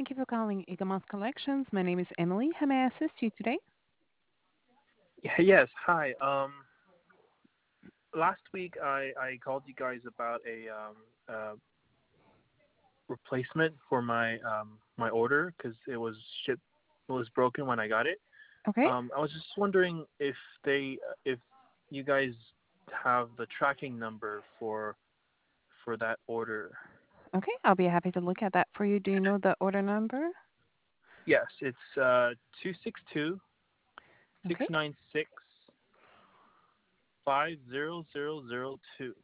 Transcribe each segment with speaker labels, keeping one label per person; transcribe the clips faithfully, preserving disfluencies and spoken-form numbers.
Speaker 1: Thank you for calling Eaglemoss Collections. My name is Emily. How may I assist you today?
Speaker 2: Yeah, yes, hi. Um, last week I, I called you guys about a um, uh, replacement for my um, my order because it was shipped it was broken when I got it.
Speaker 1: Okay.
Speaker 2: Um, I was just wondering if they if you guys have the tracking number for for that order.
Speaker 1: Okay, I'll be happy to look at that for you. Do you know the order number?
Speaker 2: Yes, it's uh two six two six
Speaker 1: Okay.
Speaker 2: nine six five zero zero zero two.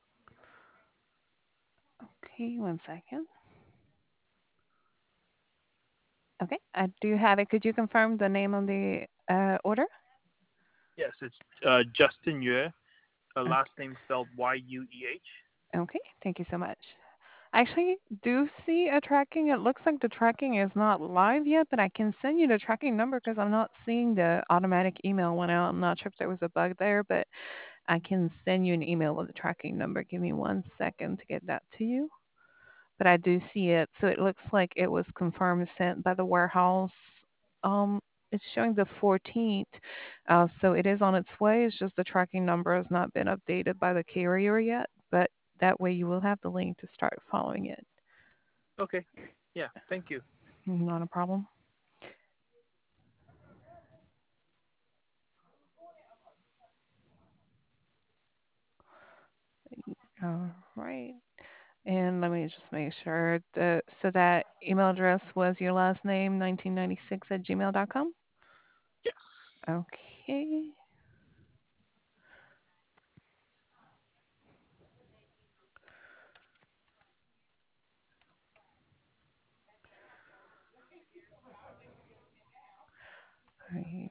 Speaker 1: Okay, one second. Okay, I do have it. Could you confirm the name on the uh, order?
Speaker 2: Yes, it's uh Justin Yue. Uh,
Speaker 1: Okay.
Speaker 2: last name spelled Y U E H.
Speaker 1: Okay, thank you so much. I actually do see a tracking. It looks like the tracking is not live yet, but I can send you the tracking number because I'm not seeing the automatic email went out. I'm not sure if there was a bug there, but I can send you an email with the tracking number. Give me one second to get that to you. But I do see it. So it looks like it was confirmed sent by the warehouse. Um, it's showing the fourteenth. Uh, so it is on its way. It's just the tracking number has not been updated by the carrier yet. But that way you will have the link to start following it.
Speaker 2: Okay. Yeah. Thank you.
Speaker 1: Not a problem. All right. And let me just make sure. The, so that email address was your last name, nineteen ninety-six at gmail dot com?
Speaker 2: Yes.
Speaker 1: Okay. All right.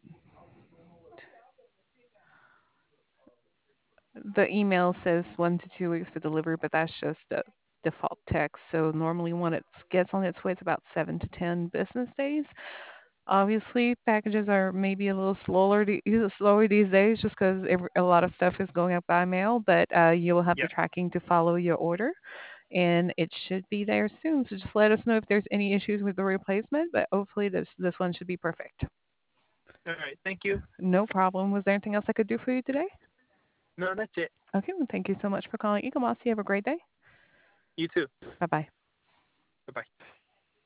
Speaker 1: The email says one to two weeks for delivery, but that's just the default text. So normally when it gets on its way, it's about seven to ten business days. Obviously, packages are maybe a little slower, the- slower these days just because a lot of stuff is going up by mail, but uh, you will have the
Speaker 2: Yeah.
Speaker 1: tracking to follow your order, and it should be there soon. So just let us know if there's any issues with the replacement, but hopefully this, this one should be perfect.
Speaker 2: All right. Thank you.
Speaker 1: No problem. Was there anything else I could do for you today?
Speaker 2: No, that's it.
Speaker 1: Okay, well, thank you so much for calling Eagle Moss. You have a great day.
Speaker 2: You too.
Speaker 1: Bye bye.
Speaker 2: Bye bye.